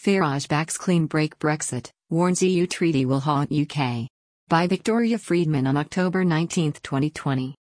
Farage backs clean break Brexit, warns EU treaty will haunt UK. By Victoria Friedman on October 19, 2020.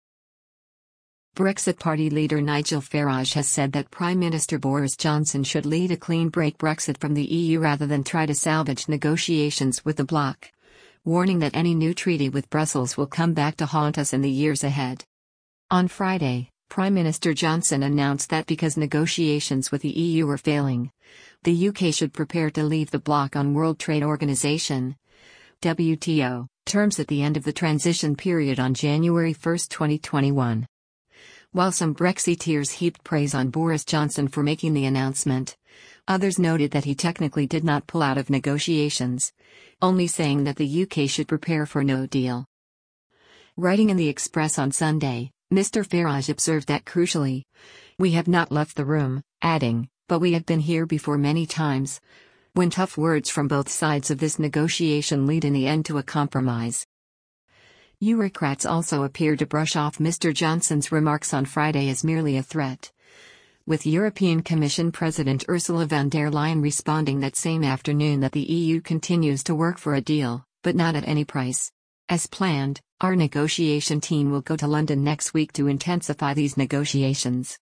Brexit Party leader Nigel Farage has said that Prime Minister Boris Johnson should lead a clean break Brexit from the EU rather than try to salvage negotiations with the bloc, warning that any new treaty with Brussels will come back to haunt us in the years ahead. On Friday, Prime Minister Johnson announced that because negotiations with the EU are failing, the UK should prepare to leave the bloc on World Trade Organization (WTO) terms at the end of the transition period on January 1, 2021. While some Brexiteers heaped praise on Boris Johnson for making the announcement, others noted that he technically did not pull out of negotiations, only saying that the UK should prepare for no deal. Writing in the Express on Sunday, Mr. Farage observed that crucially, "We have not left the room," adding, "but we have been here before many times, when tough words from both sides of this negotiation lead in the end to a compromise." Eurocrats also appeared to brush off Mr. Johnson's remarks on Friday as merely a threat, with European Commission President Ursula von der Leyen responding that same afternoon that the EU continues to work for a deal, but not at any price. As planned, our negotiation team will go to London next week to intensify these negotiations.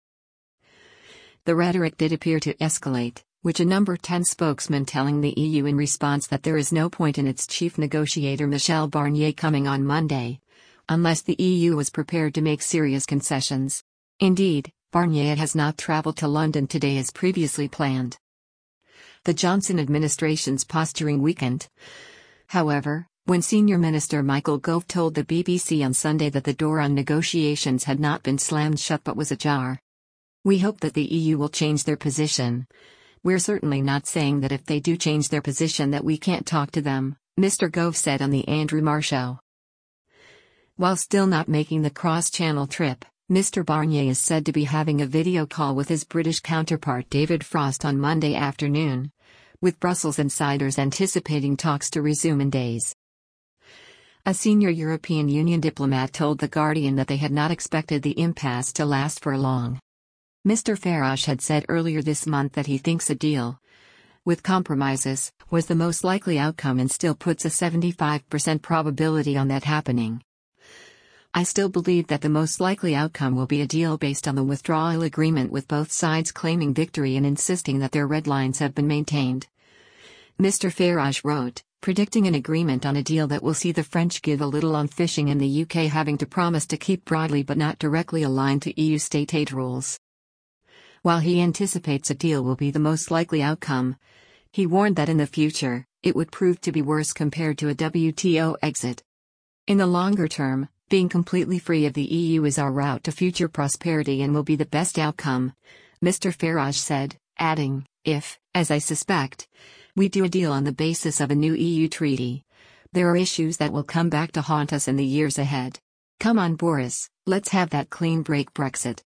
The rhetoric did appear to escalate, with a number 10 spokesmen telling the EU in response that there is no point in its chief negotiator Michel Barnier coming on Monday, unless the EU was prepared to make serious concessions. Indeed, Barnier has not travelled to London today as previously planned. The Johnson administration's posturing weakened, however, when Senior Minister Michael Gove told the BBC on Sunday that the door on negotiations had not been slammed shut but was ajar. "We hope that the EU will change their position. We're certainly not saying that if they do change their position that we can't talk to them," Mr. Gove said on the Andrew Marr Show. While still not making the cross-channel trip, Mr. Barnier is said to be having a video call with his British counterpart David Frost on Monday afternoon, with Brussels insiders anticipating talks to resume in days. A senior European Union diplomat told The Guardian that they had not expected the impasse to last for long. Mr. Farage had said earlier this month that he thinks a deal, with compromises, was the most likely outcome and still puts a 75% probability on that happening. "I still believe that the most likely outcome will be a deal based on the withdrawal agreement with both sides claiming victory and insisting that their red lines have been maintained," Mr. Farage wrote, predicting an agreement on a deal that will see the French give a little on fishing and the UK having to promise to keep broadly but not directly aligned to EU state aid rules. While he anticipates a deal will be the most likely outcome, he warned that in the future, it would prove to be worse compared to a WTO exit. "In the longer term, being completely free of the EU is our route to future prosperity and will be the best outcome," Mr. Farage said, adding, "If, as I suspect, we do a deal on the basis of a new EU treaty, there are issues that will come back to haunt us in the years ahead. Come on Boris, let's have that clean break Brexit."